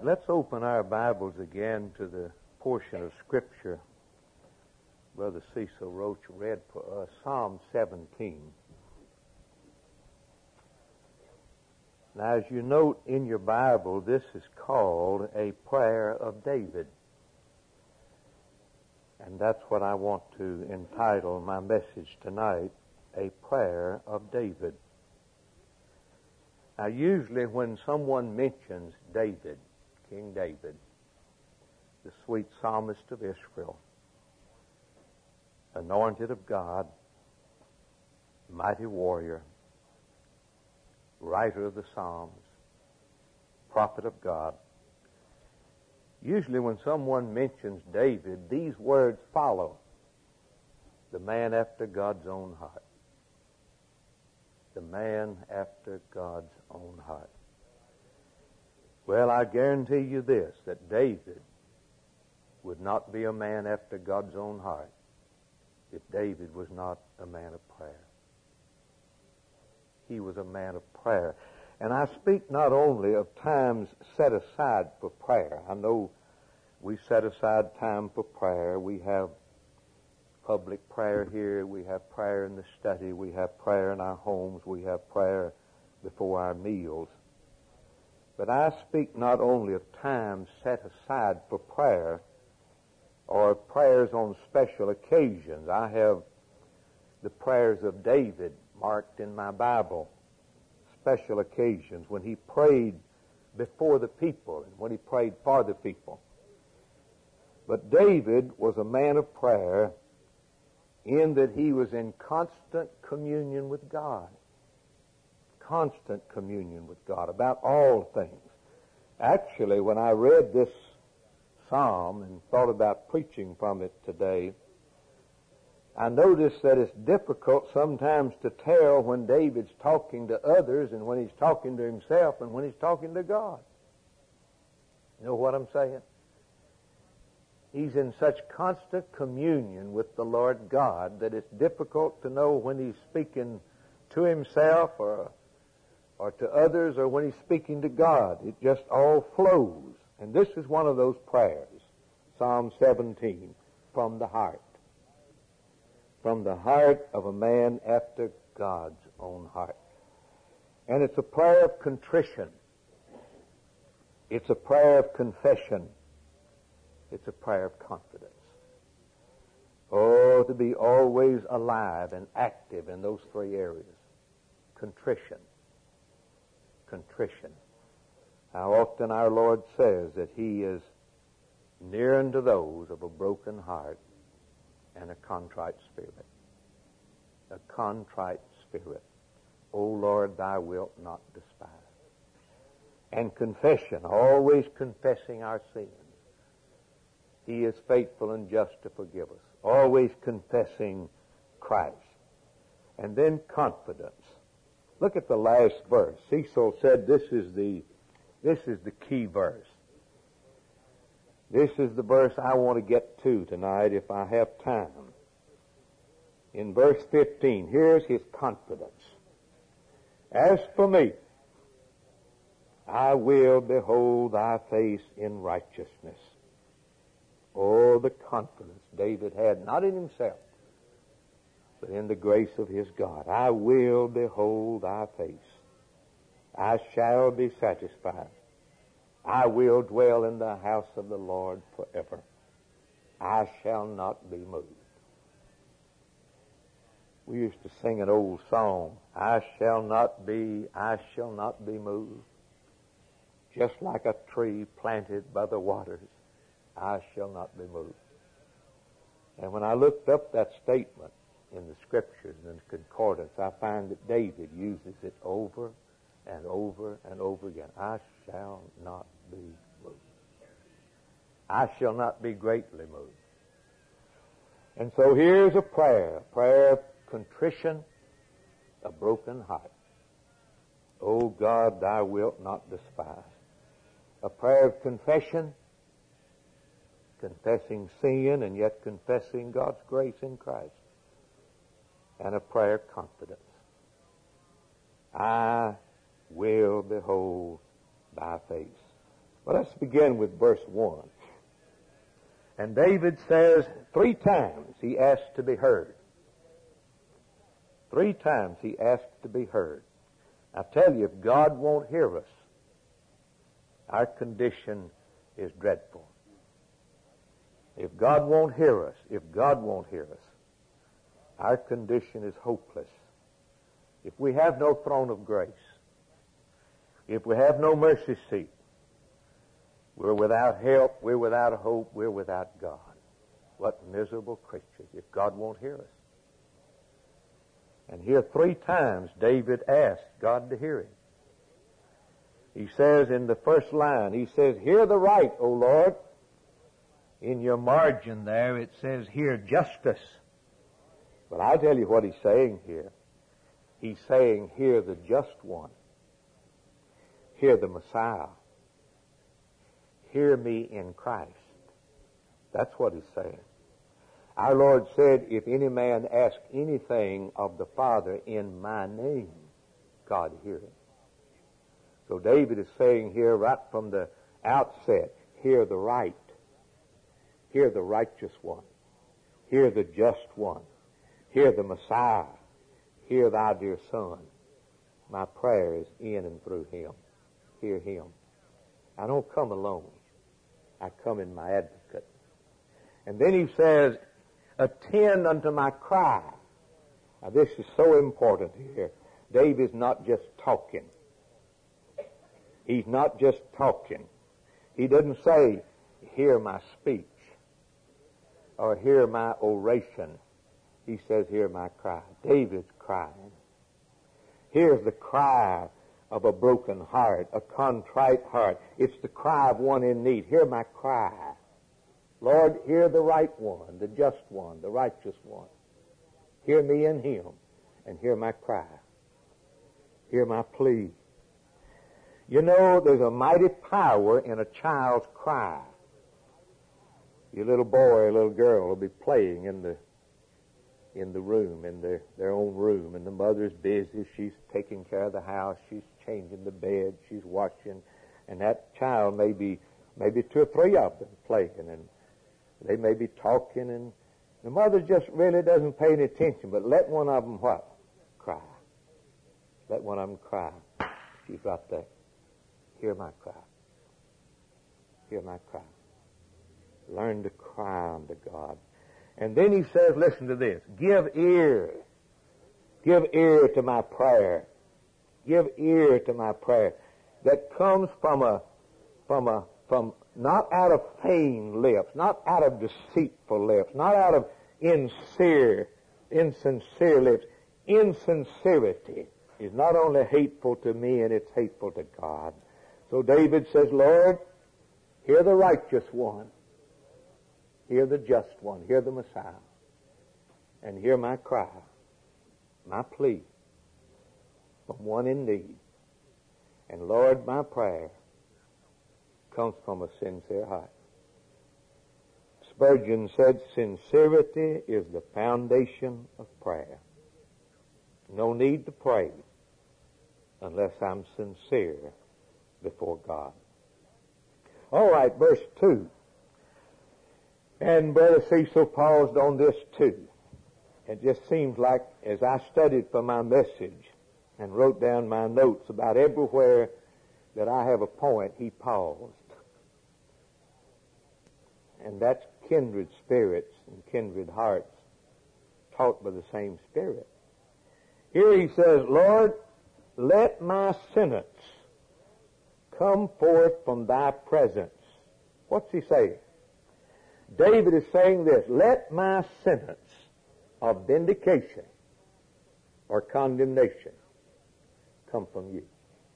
right, let's open our Bibles again to the portion of Scripture Brother Cecil Roach read for us, Psalm 17. Now, as you note in your Bible, this is called a prayer of David. And that's what I want to entitle my message tonight, a prayer of David. Now, usually when someone mentions David, King David, the sweet psalmist of Israel, anointed of God, mighty warrior, writer of the Psalms, prophet of God, usually when someone mentions David, these words follow: the man after God's own heart. The man after God's own heart. Well, I guarantee you this, that David would not be a man after God's own heart if David was not a man of prayer. He was a man of prayer. And I speak not only of times set aside for prayer. I know we set aside time for prayer. We have public prayer here. We have prayer in the study. We have prayer in our homes. We have prayer before our meals. But I speak not only of times set aside for prayer or prayers on special occasions. I have the prayers of David marked in my Bible, special occasions when he prayed before the people and when he prayed for the people. But David was a man of prayer in that he was in constant communion with God. Constant communion with God about all things. Actually, when I read this psalm and thought about preaching from it today, I noticed that it's difficult sometimes to tell when David's talking to others and when he's talking to himself and when he's talking to God. You know what I'm saying? He's in such constant communion with the Lord God that it's difficult to know when he's speaking to himself or to others or when he's speaking to God. It just all flows. And this is one of those prayers, Psalm 17, from the heart. From the heart of a man after God's own heart. And it's a prayer of contrition. It's a prayer of confession. It's a prayer of confidence. Oh, to be always alive and active in those three areas. Contrition. Contrition. How often our Lord says that He is near unto those of a broken heart and a contrite spirit. A contrite spirit. O Lord, Thou wilt not despise. And confession, always confessing our sins. He is faithful and just to forgive us. Always confessing Christ. And then confidence. Look at the last verse. Cecil said this is the key verse. This is the verse I want to get to tonight if I have time. In verse 15, here's his confidence. As for me, I will behold Thy face in righteousness. Oh, the confidence David had, not in himself, but in the grace of his God. I will behold Thy face. I shall be satisfied. I will dwell in the house of the Lord forever. I shall not be moved. We used to sing an old song, I shall not be moved. Just like a tree planted by the waters, I shall not be moved. And when I looked up that statement in the Scriptures and the concordance, I find that David uses it over and over and over again. I shall not be moved. I shall not be greatly moved. And so here's a prayer of contrition, a broken heart. O God, Thou wilt not despise. A prayer of confession, confessing sin and yet confessing God's grace in Christ. And a prayer of confidence. I will behold Thy face. Well, let's begin with verse 1. And David says 3 times he asked to be heard. 3 times he asked to be heard. I tell you, if God won't hear us, our condition is dreadful. If God won't hear us, our condition is hopeless. If we have no throne of grace, if we have no mercy seat, we're without help, we're without hope, we're without God. What miserable creatures if God won't hear us. And here 3 times David asked God to hear him. He says in the first line, he says, hear the right, O Lord. In your margin there it says, hear justice. But I'll tell you what he's saying here. He's saying, hear the just one. Hear the Messiah. Hear me in Christ. That's what he's saying. Our Lord said, if any man ask anything of the Father in my name, God hear him. So David is saying here right from the outset, hear the right. Hear the righteous one. Hear the just one. Hear the Messiah. Hear thy dear Son. My prayer is in and through him. Hear him. I don't come alone. I come in my advocate. And then he says, attend unto my cry. Now this is so important here. David's not just talking. He's not just talking. He doesn't say, hear my speech or hear my oration. He says, hear my cry. David's crying. Here's the cry of a broken heart, a contrite heart. It's the cry of one in need. Hear my cry. Lord, hear the right one, the just one, the righteous one. Hear me in him and hear my cry. Hear my plea. You know, there's a mighty power in a child's cry. Your little boy or little girl will be playing in the room, in their own room, and the mother's busy. She's taking care of the house. She's changing the bed. She's washing. And that child may be 2 or 3 of them playing, and they may be talking, and the mother just really doesn't pay any attention, but let one of them what? Cry. Let one of them cry. She's right there. Hear my cry. Hear my cry. Learn to cry unto God. And then he says, listen to this. Give ear. Give ear to my prayer. Give ear to my prayer. That comes from not out of feigned lips, not out of deceitful lips, not out of insincere lips. Insincerity is not only hateful to me, and it's hateful to God. So David says, Lord, hear the righteous one. Hear the just one. Hear the Messiah. And hear my cry, my plea from one in need. And Lord, my prayer comes from a sincere heart. Spurgeon said, sincerity is the foundation of prayer. No need to pray unless I'm sincere before God. All right, verse 2. And Brother Cecil paused on this too. It just seems like as I studied for my message and wrote down my notes about everywhere that I have a point, he paused. And that's kindred spirits and kindred hearts taught by the same Spirit. Here he says, Lord, let my sentence come forth from thy presence. What's he saying? David is saying this, let my sentence of vindication or condemnation come from you.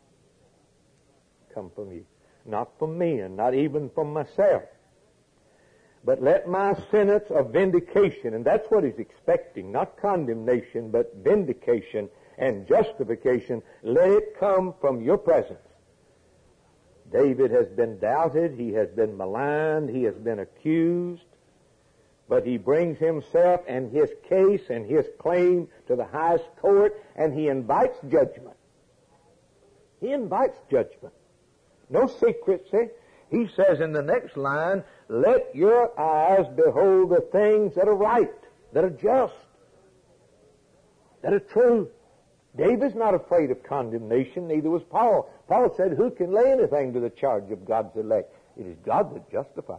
Come from you. Not from men, not even from myself. But let my sentence of vindication, and that's what he's expecting, not condemnation, but vindication and justification, let it come from your presence. David has been doubted, he has been maligned, he has been accused, but he brings himself and his case and his claim to the highest court, and he invites judgment. He invites judgment. No secrecy. He says in the next line, let your eyes behold the things that are right, that are just, that are true. David's not afraid of condemnation, neither was Paul. Paul said, who can lay anything to the charge of God's elect? It is God that justifies.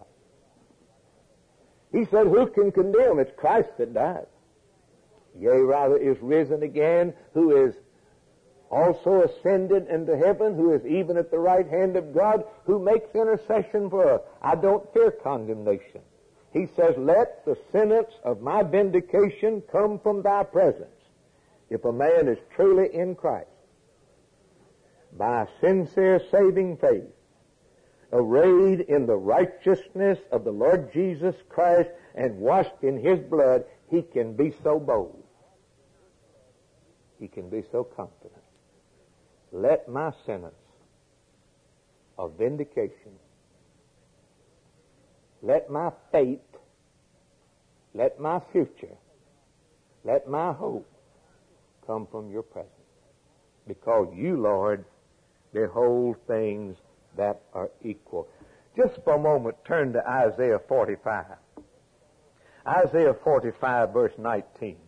He said, who can condemn? It's Christ that died. Yea, rather is risen again, who is also ascended into heaven, who is even at the right hand of God, who makes intercession for us. I don't fear condemnation. He says, let the sentence of my vindication come from thy presence. If a man is truly in Christ, by sincere saving faith, arrayed in the righteousness of the Lord Jesus Christ and washed in His blood, he can be so bold. He can be so confident. Let my sentence of vindication, let my fate, let my future, let my hope come from your presence. Because you, Lord, behold things that are equal. Just for a moment, turn to Isaiah 45. Isaiah 45, verse 19.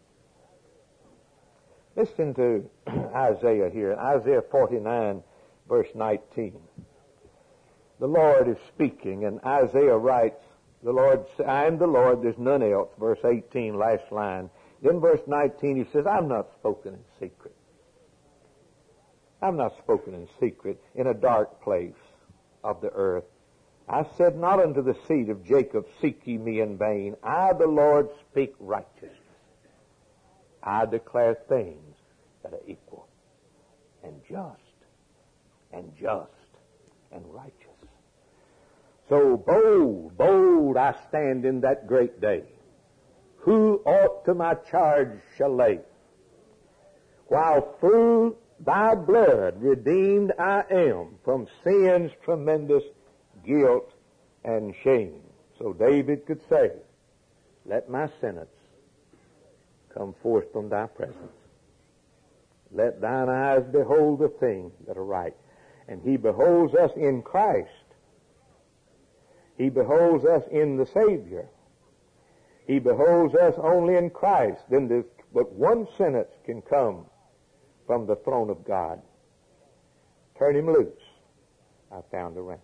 Listen to Isaiah here. Isaiah 49, verse 19. The Lord is speaking, and Isaiah writes, I am the Lord, there's none else. Verse 18, last line. Then verse 19, he says, I'm not spoken in secret. I'm not spoken in secret in a dark place of the earth. I said not unto the seed of Jacob, seek ye me in vain. I, the Lord, speak righteousness. I declare things that are equal and just and righteous. So bold I stand in that great day. Who aught to my charge shall lay? While through thy blood redeemed I am from sin's tremendous guilt and shame. So David could say, let my sentence come forth from thy presence. Let thine eyes behold the things that are right. And he beholds us in Christ. He beholds us in the Savior. He beholds us only in Christ. Then there's but one sentence can come from the throne of God. Turn him loose. I found a ransom.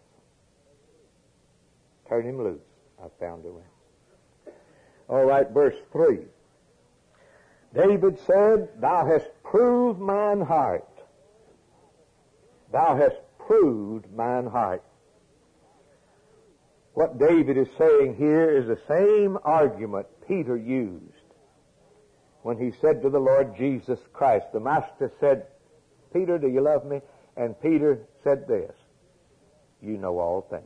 Turn him loose. I found a ransom. All right, verse 3. David said, thou hast proved mine heart. Thou hast proved mine heart. What David is saying here is the same argument Peter used when he said to the Lord Jesus Christ. The Master said, Peter, do you love me? And Peter said this, you know all things.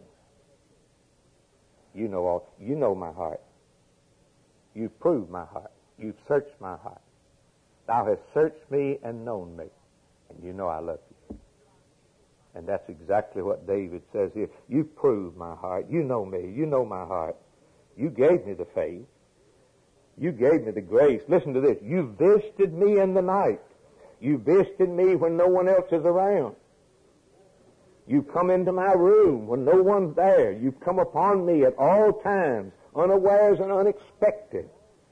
You know my heart. You've proved my heart. You've searched my heart. Thou hast searched me and known me. And you know I love you. And that's exactly what David says here. You've proved my heart. You know me. You know my heart. You gave me the faith. You gave me the grace. Listen to this. You visited me in the night. You visited me when no one else is around. You come into my room when no one's there. You've come upon me at all times, unawares and unexpected.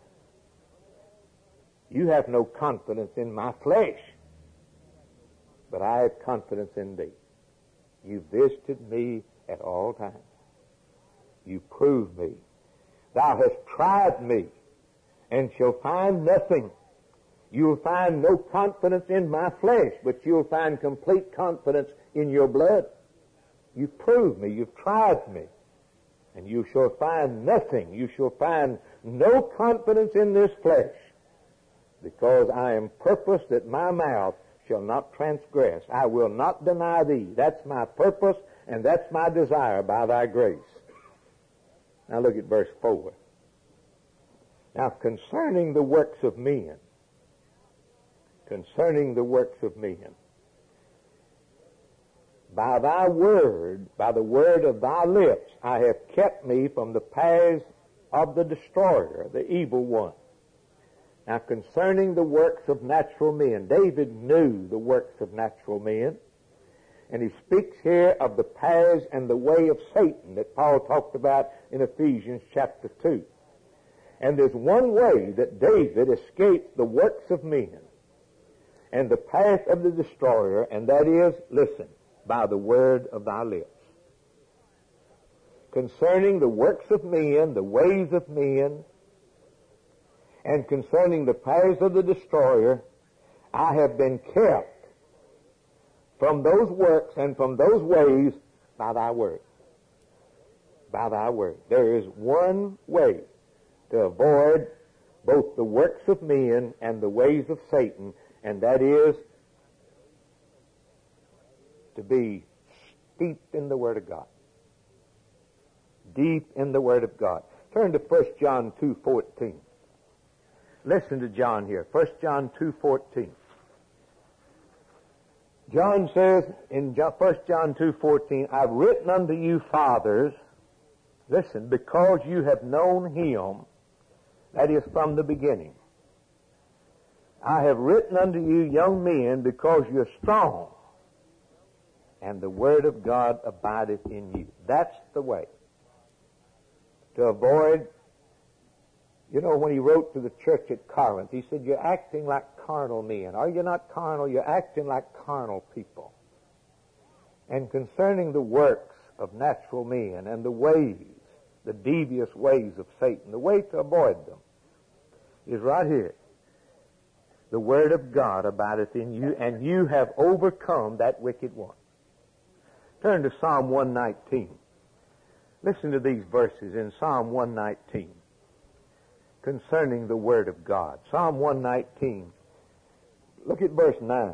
You have no confidence in my flesh, but I have confidence in thee. You visited me at all times. You proved me. Thou hast tried me and shall find nothing. You'll find no confidence in my flesh, but you'll find complete confidence in your blood. You've proved me. You've tried me. And you shall find nothing. You shall find no confidence in this flesh, because I am purposed that my mouth shall not transgress. I will not deny thee. That's my purpose, and that's my desire by thy grace. Now look at verse 4. Now concerning the works of men, by thy word, by the word of thy lips, I have kept me from the paths of the destroyer, the evil one. Now concerning the works of natural men, David knew the works of natural men, And he speaks here of the paths and the way of Satan that Paul talked about in Ephesians chapter 2. And there's one way that David escaped the works of men and the path of the destroyer, and that is, listen, by the word of thy lips. Concerning the works of men, the ways of men, and concerning the paths of the destroyer, I have been kept from those works and from those ways by thy word. By thy word. There is one way to avoid both the works of men and the ways of Satan, and that is to be steeped in the Word of God. Deep in the Word of God. Turn to 1 John 2:14. Listen to John here. 1 John 2:14. John says in 1 John 2:14, I've written unto you, fathers, listen, because you have known him, that is from the beginning. I have written unto you, young men, because you're strong, and the word of God abideth in you. That's the way to avoid. You know, when he wrote to the church at Corinth, he said, you're acting like carnal men. Are you not carnal? You're acting like carnal people. And concerning the works of natural men and the ways, the devious ways of Satan, the way to avoid them is right here. The word of God abideth in you, and you have overcome that wicked one. Turn to Psalm 119. Listen to these verses in Psalm 119 concerning the word of God. Psalm 119. Look at verse 9.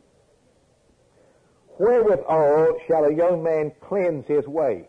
Wherewithal shall a young man cleanse his way?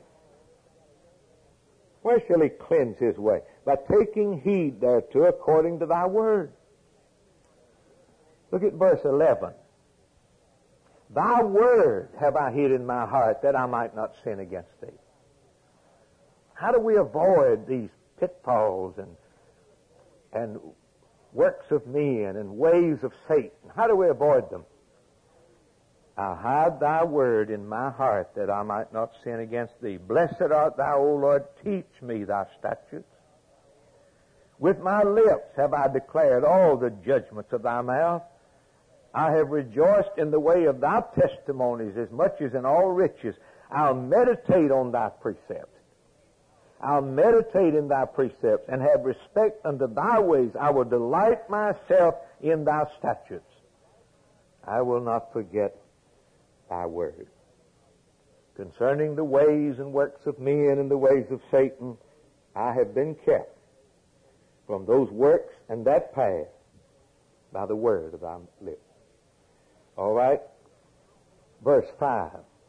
Where shall he cleanse his way? By taking heed thereto according to thy word. Look at verse 11. Thy word have I hid in my heart that I might not sin against thee. How do we avoid these pitfalls and works of men and ways of Satan? How do we avoid them? I hide thy word in my heart that I might not sin against thee. Blessed art thou, O Lord, teach me thy statutes. With my lips have I declared all the judgments of thy mouth. I have rejoiced in the way of thy testimonies as much as in all riches. I'll meditate on thy precepts. I'll meditate in thy precepts and have respect unto thy ways. I will delight myself in thy statutes. I will not forget thy word. Concerning the ways and works of men and the ways of Satan, I have been kept from those works and that path by the word of thy lips. All right? Verse 5.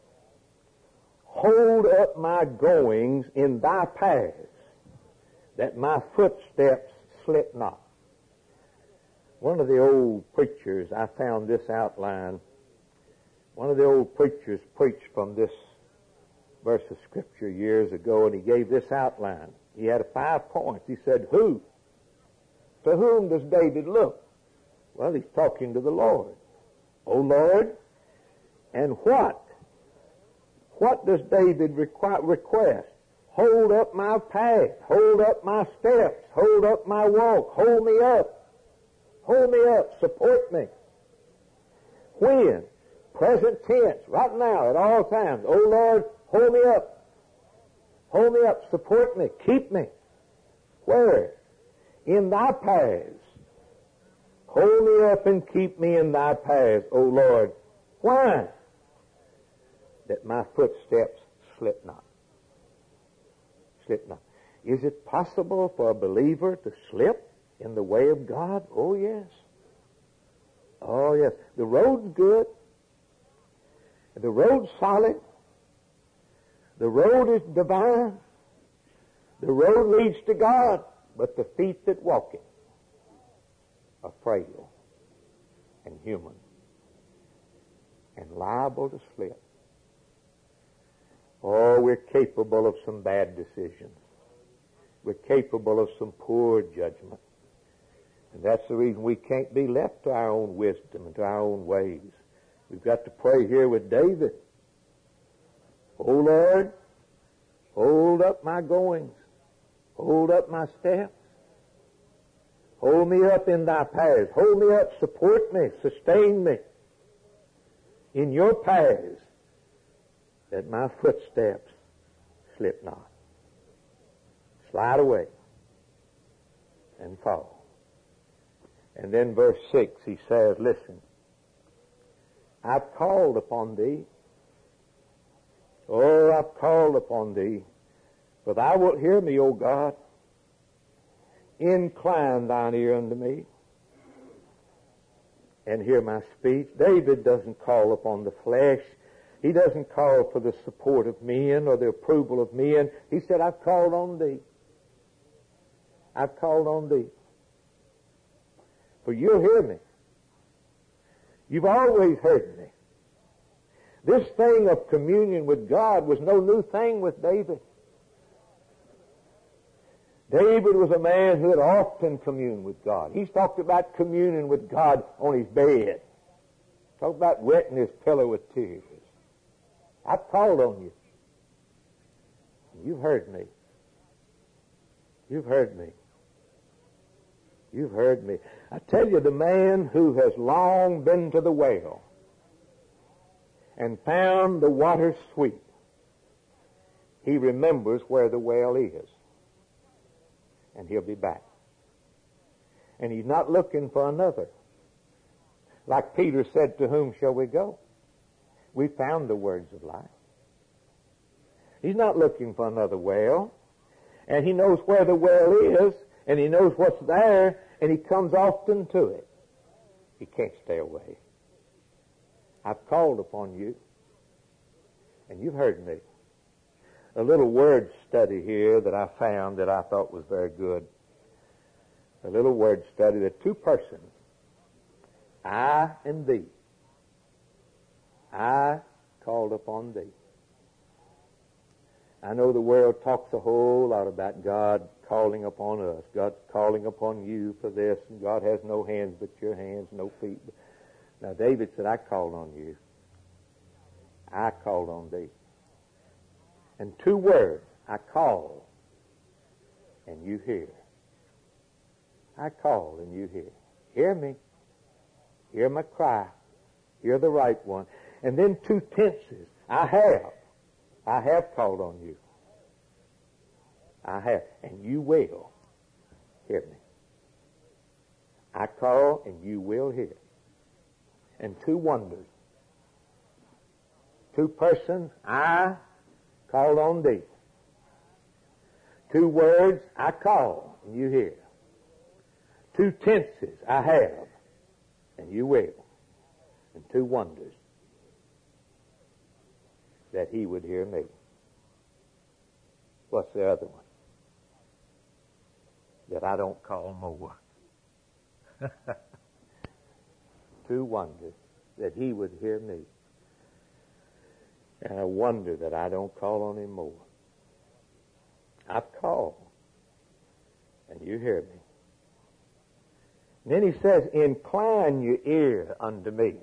Hold up my goings in thy paths, that my footsteps slip not. One of the old preachers, I found this outline. One of the old preachers preached from this verse of Scripture years ago, and he gave this outline. He had 5 points. He said, who? To whom does David look? Well, he's talking to the Lord. O Lord, and what? What does David request? Hold up my path. Hold up my steps. Hold up my walk. Hold me up. Hold me up. Support me. When? Present tense. Right now, at all times. O Lord, hold me up. Hold me up. Support me. Keep me. Where? In thy paths. Hold me up and keep me in thy paths, O Lord. Why? That my footsteps slip not. Slip not. Is it possible for a believer to slip in the way of God? Oh, yes. Oh, yes. The road's good. The road's solid. The road is divine. The road leads to God, but the feet that walk it are frail and human and liable to slip. Oh, we're capable of some bad decisions. We're capable of some poor judgment. And that's the reason we can't be left to our own wisdom and to our own ways. We've got to pray here with David. O Lord, hold up my goings. Hold up my steps. Hold me up in thy paths. Hold me up, support me, sustain me in your paths, that my footsteps slip not, slide away, and fall. And then verse 6, he says, listen, I've called upon thee. Oh, I've called upon thee, for thou wilt hear me, O God. Incline thine ear unto me, and hear my speech. David doesn't call upon the flesh. He doesn't call for the support of men or the approval of men. He said, I've called on thee. I've called on thee. For you'll hear me. You've always heard me. This thing of communion with God was no new thing with David. David was a man who had often communed with God. He's talked about communion with God on his bed. Talk about wetting his pillow with tears. I've called on you. You've heard me. You've heard me. You've heard me. I tell you, the man who has long been to the well and found the water sweet, he remembers where the well is. And he'll be back. And he's not looking for another. Like Peter said, to whom shall we go? We found the words of life. He's not looking for another well. And he knows where the well is, and he knows what's there, and he comes often to it. He can't stay away. I've called upon you, and you've heard me. A little word study here that I found that I thought was very good. A little word study. There are two persons, I and thee. I called upon thee. I know the world talks a whole lot about God calling upon us. God calling upon you for this, and God has no hands but your hands, no feet. Now David said, I called on you. I called on thee. And two words, I call and you hear. I call and you hear. Hear me. Hear my cry. Hear the right one. And then two tenses. I have called on you. I have. And you will hear me. I call and you will hear. And two wonders. Two persons, I called on thee. Two words, I call, and you hear. Two tenses, I have, and you will. And two wonders, that he would hear me. What's the other one? That I don't call more. Two wonders, that he would hear me. And I wonder that I don't call on him more. I've called, and you hear me. And then he says, incline your ear unto me.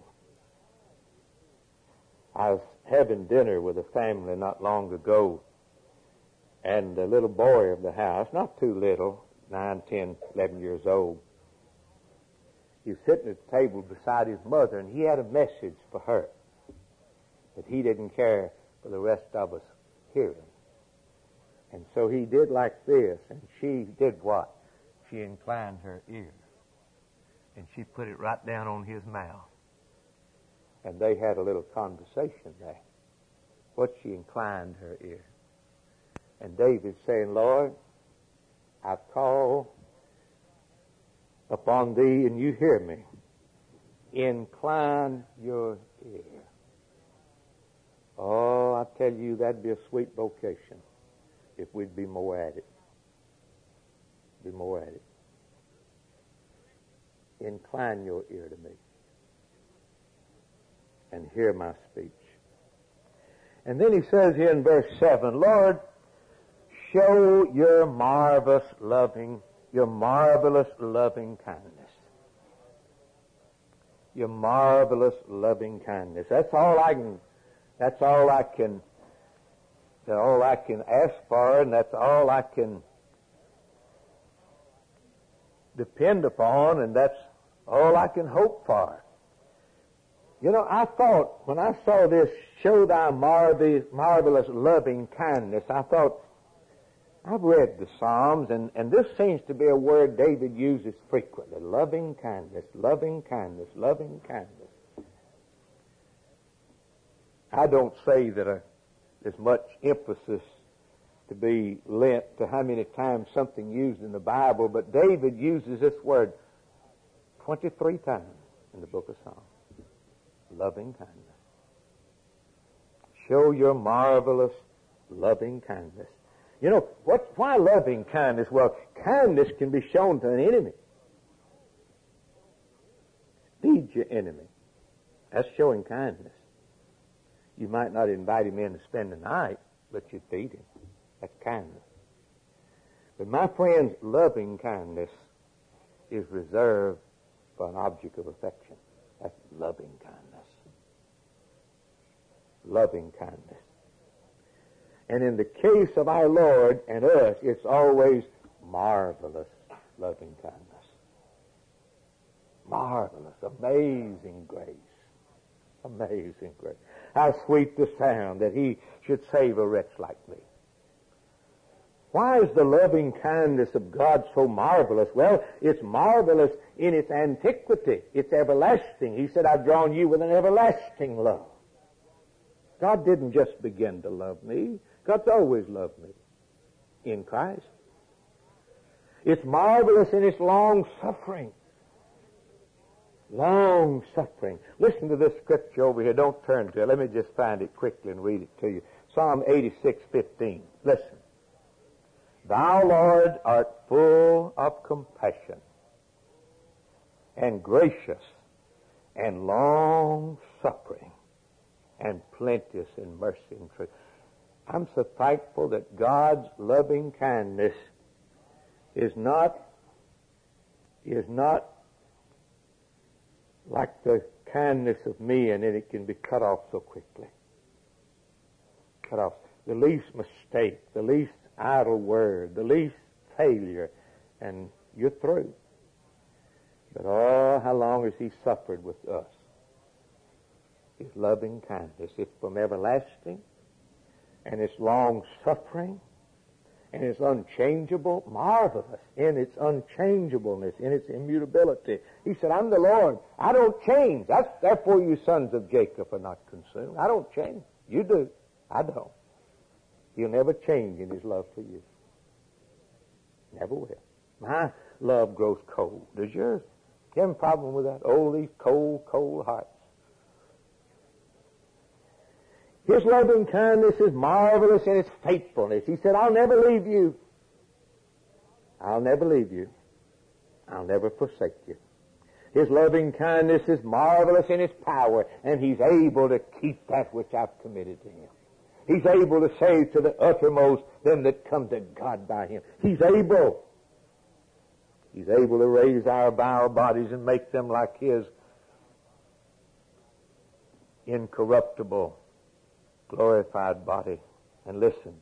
I was having dinner with a family not long ago, and the little boy of the house, not too little, 9, 10, 11 years old, he was sitting at the table beside his mother, and he had a message for her that he didn't care for the rest of us hearing. And so he did like this, and she did what? She inclined her ear, and she put it right down on his mouth. And they had a little conversation there. What she inclined her ear. And David's saying, Lord, I've called upon thee, and you hear me. Incline your ear. Oh, I tell you, that'd be a sweet vocation if we'd be more at it. Be more at it. Incline your ear to me and hear my speech. And then he says here in verse 7, Lord, show your marvelous loving kindness. Your marvelous loving kindness. That's all I can That's all I can ask for, and that's all I can depend upon, and that's all I can hope for. You know, I thought, when I saw this, show thy marvelous loving kindness, I thought, I've read the Psalms, and this seems to be a word David uses frequently. Loving kindness, loving kindness, loving kindness. I don't say that there's much emphasis to be lent to how many times something used in the Bible, but David uses this word 23 times in the book of Psalms. Loving kindness. Show your marvelous loving kindness. You know, why loving kindness? Well, kindness can be shown to an enemy. Feed your enemy. That's showing kindness. You might not invite him in to spend the night, but you feed him. That's kindness. But my friends, loving kindness is reserved for an object of affection. That's loving kindness. Loving kindness. And in the case of our Lord and us, it's always marvelous loving kindness. Marvelous, amazing grace. Amazing grace. How sweet the sound that he should save a wretch like me. Why is the loving kindness of God so marvelous? Well, it's marvelous in its antiquity. It's everlasting. He said, I've drawn you with an everlasting love. God didn't just begin to love me. God's always loved me in Christ. It's marvelous in its long suffering. Long suffering. Listen to this scripture over here. Don't turn to it. Let me just find it quickly and read it to you. Psalm 86:15. Listen. Thou, Lord, art full of compassion and gracious and long suffering and plenteous in mercy and truth. I'm so thankful that God's loving kindness is not like the kindness of me, and then it can be cut off so quickly. Cut off. The least mistake, the least idle word, the least failure, and you're through. But oh, how long has he suffered with us? His loving kindness. It's from everlasting, and it's long suffering, and it's unchangeable, marvelous in its unchangeableness, in its immutability. He said, I'm the Lord. I don't change. Therefore you sons of Jacob are not consumed. I don't change. You do. I don't. He'll never change in his love for you. Never will. My love grows cold. Does yours? You have a problem with that? Oh, these cold, cold hearts. His loving kindness is marvelous in its faithfulness. He said, I'll never leave you. I'll never leave you. I'll never forsake you. His loving kindness is marvelous in its power, and he's able to keep that which I've committed to him. He's able to save to the uttermost them that come to God by him. He's able. He's able to raise our vile bodies and make them like his incorruptible, glorified body. And listen.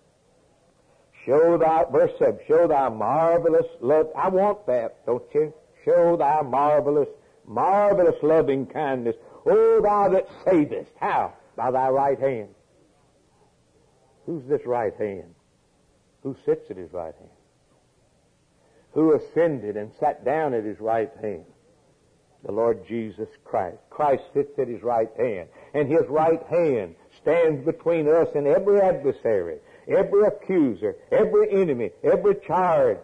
Verse 7, show thy marvelous love. I want that, don't you? Show thy marvelous loving kindness. O thou that savest. How? By thy right hand. Who's this right hand? Who sits at his right hand? Who ascended and sat down at his right hand? The Lord Jesus Christ. Christ sits at his right hand. And his right hand stands between us and every adversary, every accuser, every enemy, every charge.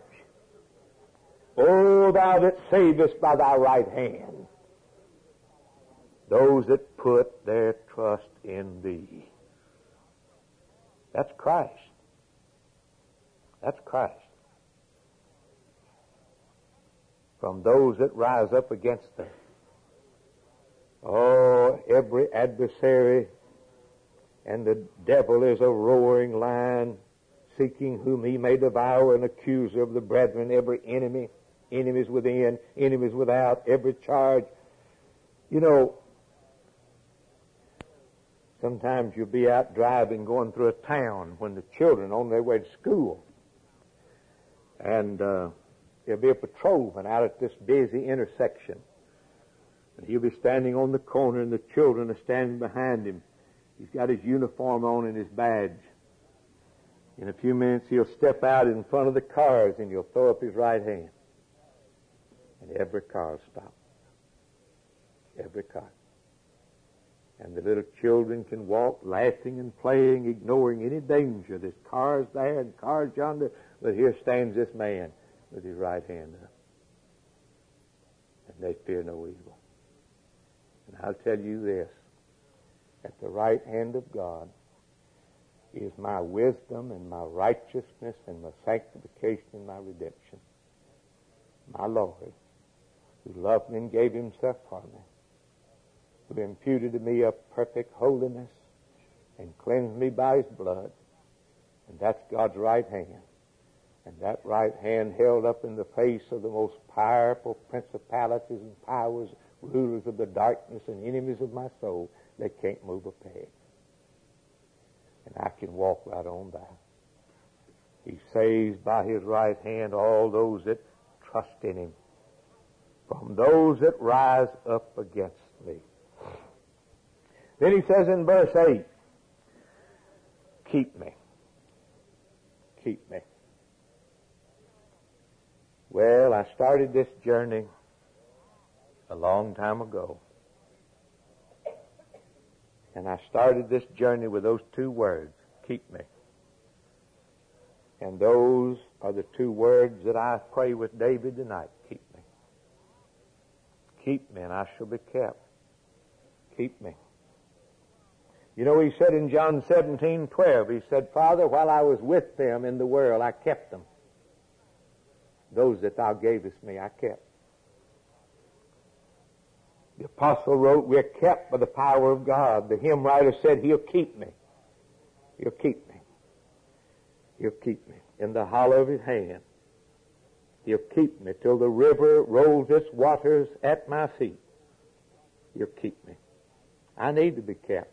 O thou that savest by thy right hand, those that put their trust in thee. That's Christ. That's Christ. From those that rise up against them. Oh, every adversary, and the devil is a roaring lion, seeking whom he may devour, an accuser of the brethren, every enemy, enemies within, enemies without, every charge. You know, Sometimes you'll be out driving, going through a town when the children are on their way to school. And there'll be a patrolman out at this busy intersection. And he'll be standing on the corner and the children are standing behind him. He's got his uniform on and his badge. In a few minutes he'll step out in front of the cars and he'll throw up his right hand. And every car will stop. Every car. And the little children can walk laughing and playing, ignoring any danger. There's cars there and cars yonder, but here stands this man with his right hand up. And they fear no evil. And I'll tell you this, at the right hand of God is my wisdom and my righteousness and my sanctification and my redemption. My Lord, who loved me and gave himself for me, who imputed to me a perfect holiness and cleansed me by his blood. And that's God's right hand. And that right hand held up in the face of the most powerful principalities and powers, rulers of the darkness and enemies of my soul. They can't move a peg. And I can walk right on by. He saves by his right hand all those that trust in him from those that rise up against me. Then he says in verse 8, keep me. Keep me. Well, I started this journey a long time ago. And I started this journey with those two words, keep me. And those are the two words that I pray with David tonight, keep me. Keep me and I shall be kept. Keep me. You know, he said in John 17:12, he said, Father, while I was with them in the world, I kept them. Those that thou gavest me, I kept. The apostle wrote, we're kept by the power of God. The hymn writer said, he'll keep me. He'll keep me. He'll keep me in the hollow of his hand. He'll keep me till the river rolls its waters at my feet. He'll keep me. I need to be kept.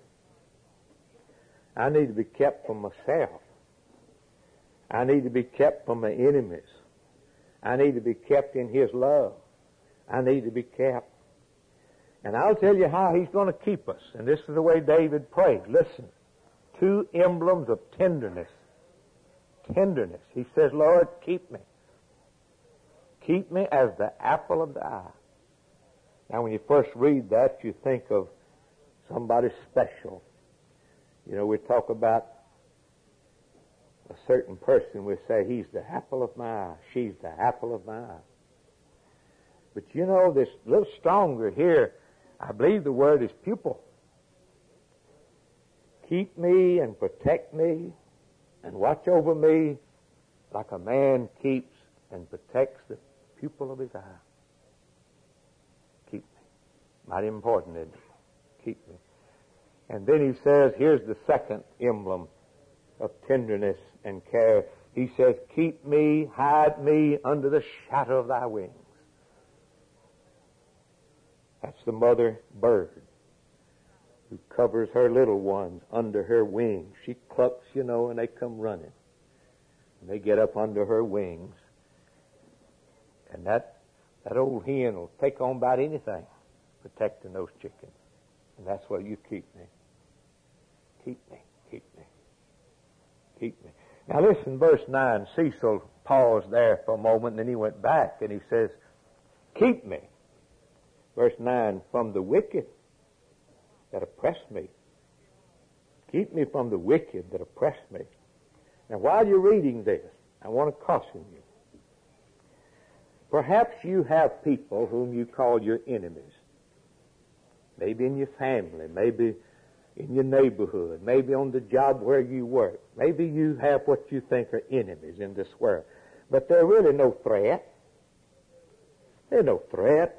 I need to be kept from myself. I need to be kept from my enemies. I need to be kept in his love. I need to be kept. And I'll tell you how he's going to keep us. And this is the way David prayed. Listen. Two emblems of tenderness. Tenderness. He says, Lord, keep me. Keep me as the apple of the eye. Now, when you first read that, you think of somebody special. You know, we talk about a certain person. We say, he's the apple of my eye. She's the apple of my eye. But you know, this a little stronger here. I believe the word is pupil. Keep me and protect me and watch over me like a man keeps and protects the pupil of his eye. Keep me. Mighty important, isn't it? Keep me. And then he says, here's the second emblem of tenderness and care. He says, keep me, hide me under the shadow of thy wings. That's the mother bird who covers her little ones under her wings. She clucks, you know, and they come running. And they get up under her wings. And that old hen will take on about anything protecting those chickens. And that's where you keep me. Keep me, keep me, keep me. Now listen, verse 9. Cecil paused there for a moment and then he went back and he says, keep me. Verse 9, from the wicked that oppress me. Keep me from the wicked that oppress me. Now while you're reading this, I want to caution you. Perhaps you have people whom you call your enemies. Maybe in your family, maybe in your neighborhood, maybe on the job where you work. Maybe you have what you think are enemies in this world. But they're really no threat. They're no threat.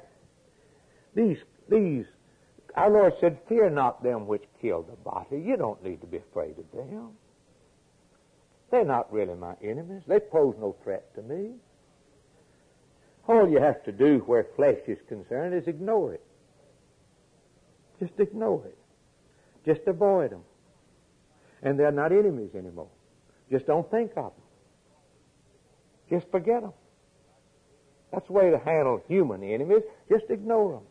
Our Lord said, fear not them which kill the body. You don't need to be afraid of them. They're not really my enemies. They pose no threat to me. All you have to do where flesh is concerned is ignore it. Just ignore it. Just avoid them. And they're not enemies anymore. Just don't think of them. Just forget them. That's the way to handle human enemies. Just ignore them.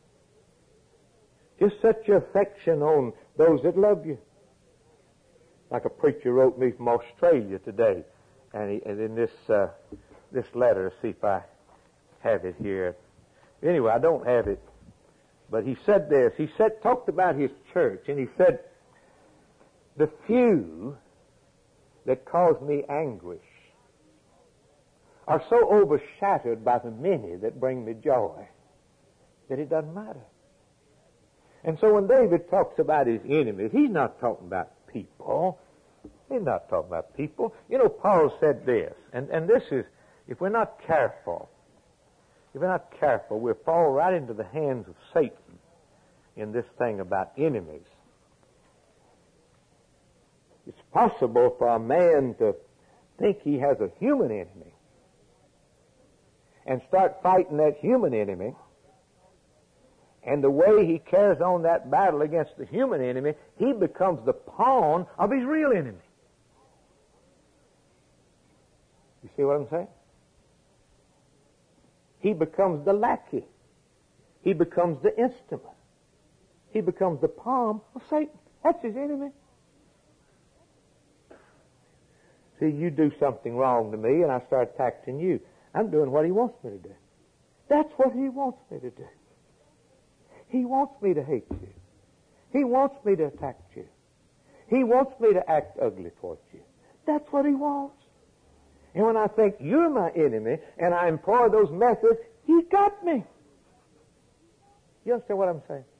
Just set your affection on those that love you. Like a preacher wrote me from Australia today, and in this letter, see if I have it here. Anyway, I don't have it, but he said this. He talked about his church, and he said, "The few that cause me anguish are so overshadowed by the many that bring me joy that it doesn't matter." And so when David talks about his enemies, he's not talking about people. He's not talking about people. You know, Paul said this, and this is, if we're not careful, we'll fall right into the hands of Satan in this thing about enemies. It's possible for a man to think he has a human enemy and start fighting that human enemy, and the way he carries on that battle against the human enemy, he becomes the pawn of his real enemy. You see what I'm saying? He becomes the lackey. He becomes the instrument. He becomes the palm of Satan. That's his enemy. See, you do something wrong to me and I start attacking you. I'm doing what he wants me to do. That's what he wants me to do. He wants me to hate you. He wants me to attack you. He wants me to act ugly towards you. That's what he wants. And when I think you're my enemy and I employ those methods, he's got me. You understand what I'm saying?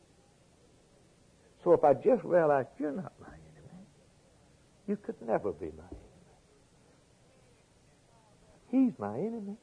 So if I just realize you're not my enemy, you could never be my enemy. He's my enemy.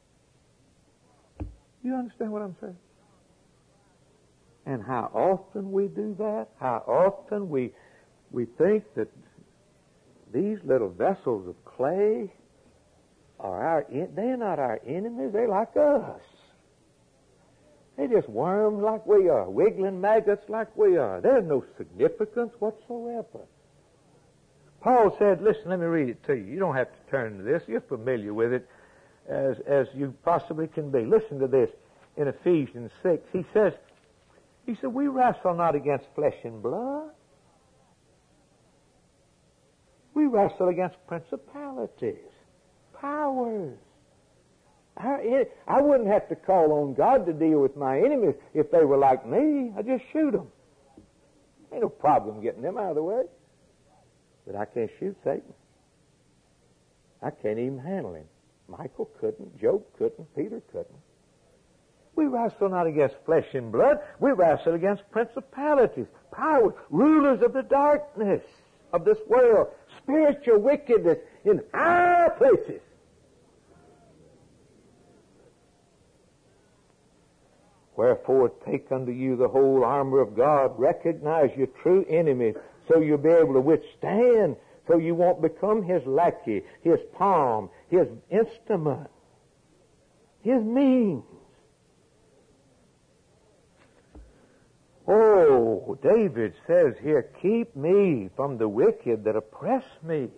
You understand what I'm saying? And how often we do that, how often we think that these little vessels of clay are they're not our enemies, they're like us. They're just worms like we are, wiggling maggots like we are. There's no significance whatsoever. Paul said, listen, let me read it to you. You don't have to turn to this. You're familiar with it as you possibly can be. Listen to this in Ephesians 6. He said, we wrestle not against flesh and blood. We wrestle against principalities, powers. I wouldn't have to call on God to deal with my enemies if they were like me. I just shoot them. Ain't no problem getting them out of the way. But I can't shoot Satan. I can't even handle him. Michael couldn't. Job couldn't. Peter couldn't. We wrestle not against flesh and blood. We wrestle against principalities, powers, rulers of the darkness of this world, spiritual wickedness in high places. Wherefore take unto you the whole armor of God. Recognize your true enemies so you'll be able to withstand, so you won't become his lackey, his palm, his instrument, his means. Oh, David says here, keep me from the wicked that oppress me,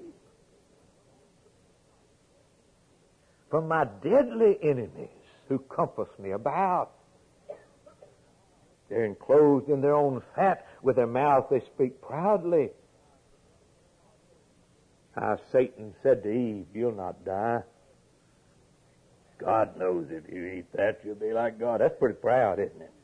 from my deadly enemies who compass me about. They're enclosed in their own fat. With their mouth they speak proudly. Satan said to Eve, you'll not die. God knows if you eat that, you'll be like God. That's pretty proud, isn't it?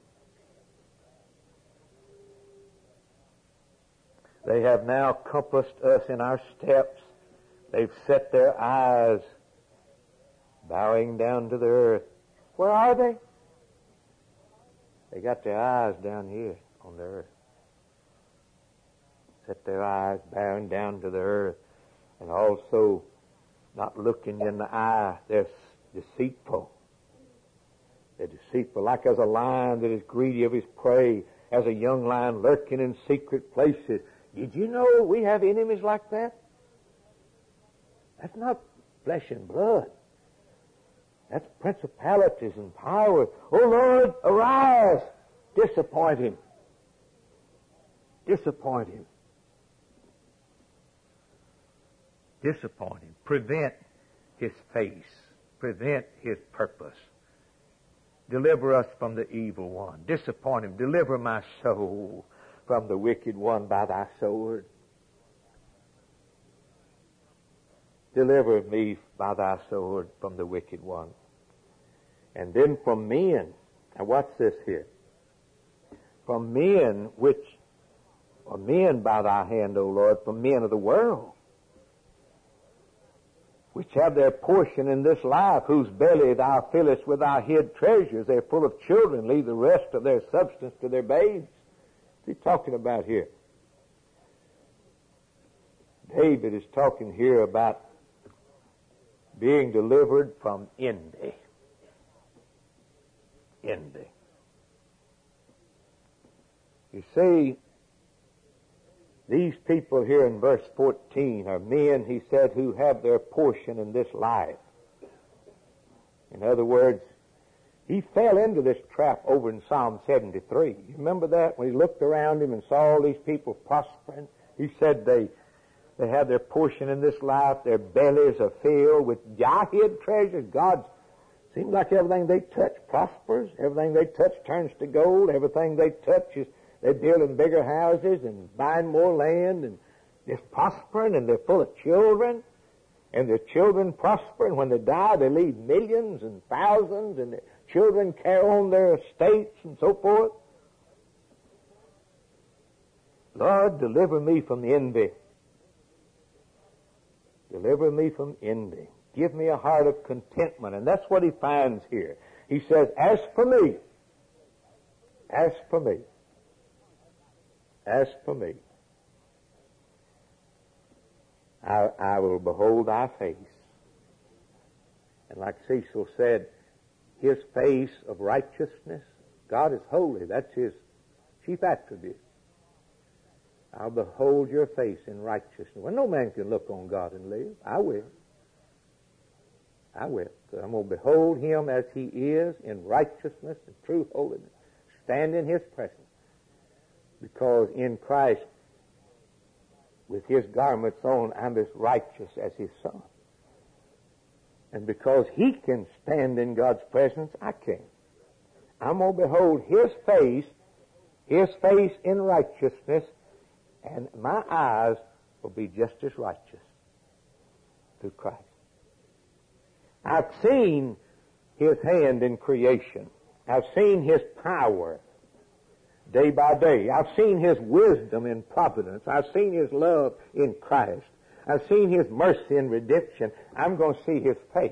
They have now compassed us in our steps. They've set their eyes bowing down to the earth. Where are they? They got their eyes down here on the earth. Set their eyes bowing down to the earth. And also not looking in the eye. They're deceitful. They're deceitful. Like as a lion that is greedy of his prey, as a young lion lurking in secret places. Did you know we have enemies like that? That's not flesh and blood. That's principalities and powers. Oh Lord, arise! Disappoint him. Disappoint him. disappoint Him, prevent His face, prevent His purpose. Deliver us from the evil one. Disappoint Him. Deliver my soul from the wicked one by Thy sword. Deliver me by Thy sword from the wicked one. And then from men. Now watch this here. From men which are men by Thy hand, O Lord, from men of the world, which have their portion in this life, whose belly Thou fillest with Thy hid treasures. They're full of children, leave the rest of their substance to their babes. What's he talking about here? David is talking here about being delivered from envy. Envy. You see, these people here in verse 14 are men, he said, who have their portion in this life. In other words, he fell into this trap over in Psalm 73. You remember that? When he looked around him and saw all these people prospering, he said they have their portion in this life, their bellies are filled with hid treasures. God seems like everything they touch prospers, everything they touch turns to gold, everything they touch is they're building bigger houses and buying more land and just prospering, and they're full of children, and their children prosper, and when they die they leave millions and thousands, and their children carry on their estates and so forth. Lord, deliver me from envy. Deliver me from envy. Give me a heart of contentment. And that's what he finds here. He says, as for me, as for me, as for me, I will behold Thy face. And like Cecil said, His face of righteousness, God is holy. That's His chief attribute. I'll behold Your face in righteousness. Well, no man can look on God and live. I will. I will. So I'm going to behold Him as He is in righteousness and true holiness. Stand in His presence. Because in Christ, with His garments on, I'm as righteous as His Son. And because He can stand in God's presence, I can. I'm going to behold His face in righteousness, and my eyes will be just as righteous through Christ. I've seen His hand in creation. I've seen His power day by day. I've seen His wisdom in providence. I've seen His love in Christ. I've seen His mercy in redemption. I'm going to see His face.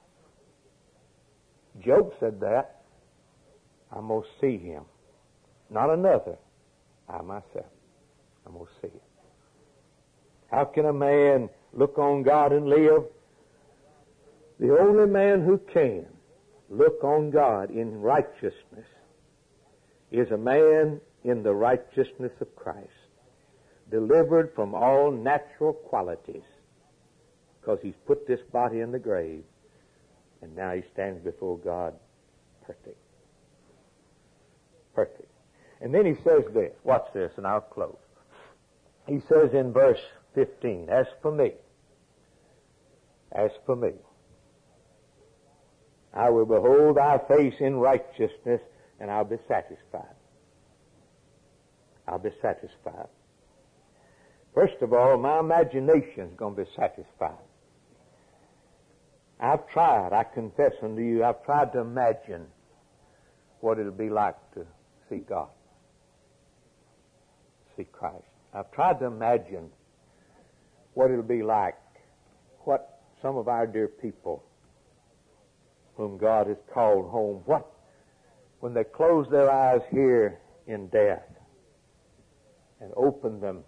Job said that. I'm going to see Him. Not another. I myself. I'm going to see Him. How can a man look on God and live? The only man who can look on God in righteousness is a man in the righteousness of Christ, delivered from all natural qualities, because He's put this body in the grave, and now He stands before God perfect. Perfect. And then He says this, watch this, and I'll close. He says in verse 15, as for me, I will behold Thy face in righteousness, and I'll be satisfied. I'll be satisfied. First of all, my imagination's going to be satisfied. I've tried, I confess unto you, I've tried to imagine what it'll be like to see God, see Christ. I've tried to imagine what it'll be like, what some of our dear people whom God has called home, what when they close their eyes here in death and open them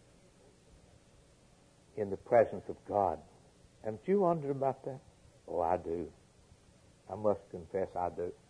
in the presence of God. Haven't you wondered about that? Oh, I do. I must confess I do.